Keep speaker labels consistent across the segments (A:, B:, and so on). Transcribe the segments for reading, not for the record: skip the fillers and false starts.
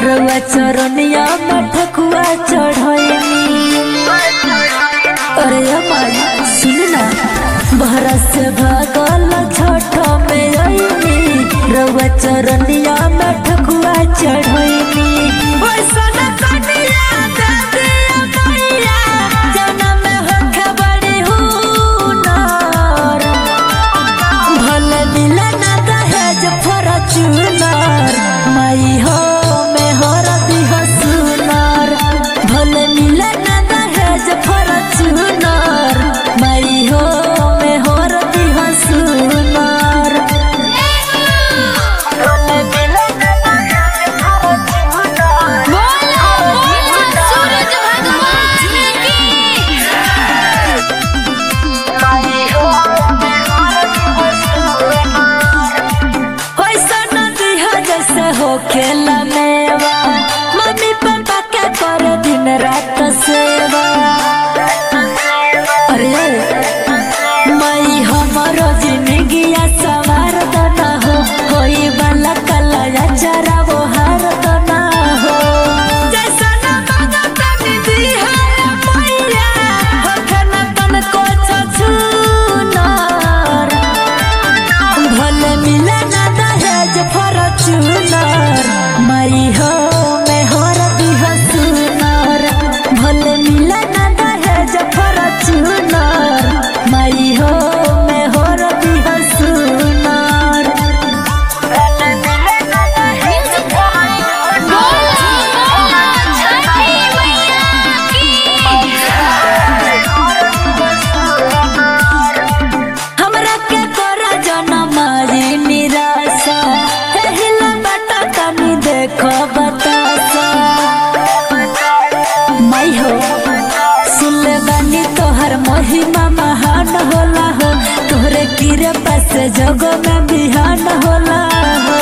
A: रउआ चरनिया में ठकुआ चढ़ैनी। अरे माई सुन ना, बहरा से भागल छठ में आईनी, रउआ चरनिया में ठकुआ चढ़ैनी। माई हो में हरदी हसुनार, भले मिले ना दहेज फॉर्च्यूनर। माई हो में हरदी हसुनार, भले मिले ना दहेज फॉर्च्यूनर। सूरज भगवान की माई हो में हरदी हसुनार। जैसे हो खेला मेवा, मम्मी पापा के कर दिन रात सेवा। अरे माई हमारो जिंदगी सवार दना हो, कोई वाला कला जरा वो हार दना हो। जैसा ना मांगा तनी दी है मैया, हो खाना तन को छछुनार। भले मिले ना दहेज फॉर्च्यूनर, माई हो में हरदी हसुनार। भले मिले ना दहेज फॉर्च्यूनर, माई हो में हरदी हसुनार। भले मिले ना दहेज हमरा के कोरा जनम मारी निराशा, एहिला बाटा तनी देखो बतासा। माई हो सुनले बानी तोहर महिमा महान होला हो, तोहरे कृपा से जग में बिहान होला हो।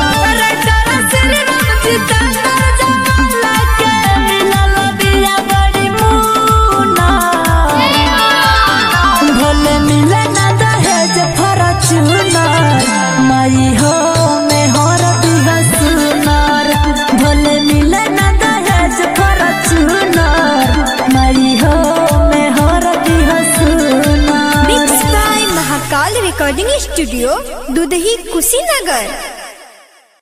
A: भले मिले ना दहेज फॉर्च्यूनर, माई हो में हरदी हसुनार। भले मिले ना दहेज फॉर्च्यूनर, माई हो में हरदी हसुनार।
B: Mix by Mahakal recording studio, Dudhahi Kushinagar.